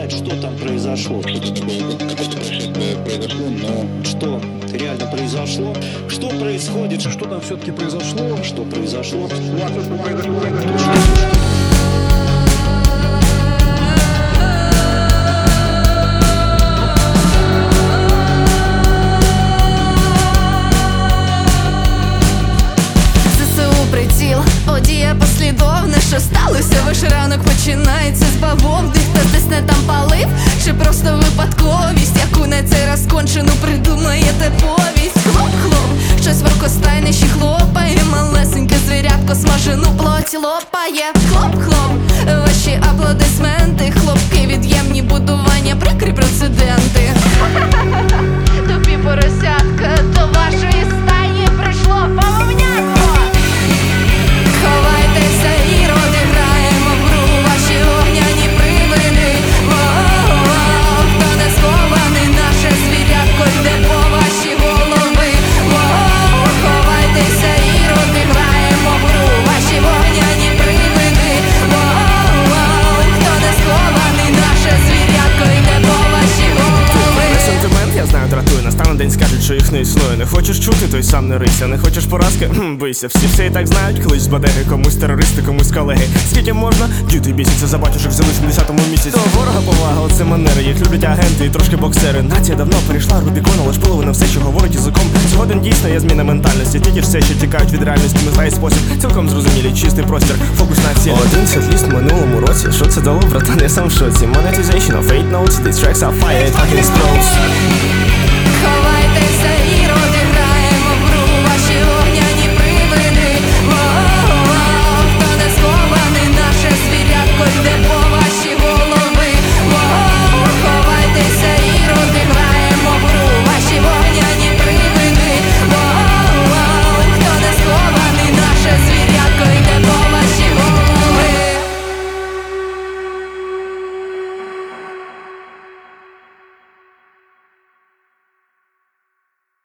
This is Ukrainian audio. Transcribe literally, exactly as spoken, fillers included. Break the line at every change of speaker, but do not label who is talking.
знает, что там произошло.
Произошло, но
Что реально произошло? Что происходит?
что там все-таки произошло?
Что произошло?
Ладно, что произошло?
ЗСУ приціл, подія послідовна. Що сталося? Ваш ранок починається з бавовни. Хтось десь не там палив, чи просто випадковість, яку на цей раз кончену придумаєте повість. Хлоп-хлоп, щось в оркостайнищі хлопає. Малесеньке звірятко смажену плоть лопає. Хлоп-хлоп, ваші аплодисменти. Хлопки, від'ємні будування, прикрі прецеденти. Тобі поросятка, до вашої стаї прийшло бавовнятко. Ховайтеся, іроди, граємо в гру, ваші огняні привиди. Воу-воу, хто не схований, наше звірятко йде по ваші голови. Воу, ховайтеся, іроди, граємо в гру, ваші огняні привиди. Воу-воу, хто не схований, наше звірятко йде по ваші голови.
Сентимент, я знаю, дратує. Настане день, скажуть, що їх не існує. Не хочеш чути, той сам не рися. Не хочеш поразки? Хм, бийся. Всі все і так знають, колись з бадеги, комусь терористи, комусь колеги. Скільки можна? Діти бісяться за батюшок взяли в десятому місяці. До ворога повага, оце манери. Їх люблять агенти і трошки боксери. Нація давно перейшла Рубікон, але ж половина все, що говорить язиком. Згоден дійсно є зміна ментальності. Ті ж все, що тікають від реальності, не знає спосіб. Цілком зрозумілі, чистий простір, фокус на цілі. Один сетліст в минулому році. Що це дало, братан, я сам в шоці. Monetization of eight notes, these tracks are fire, it fucking explodes.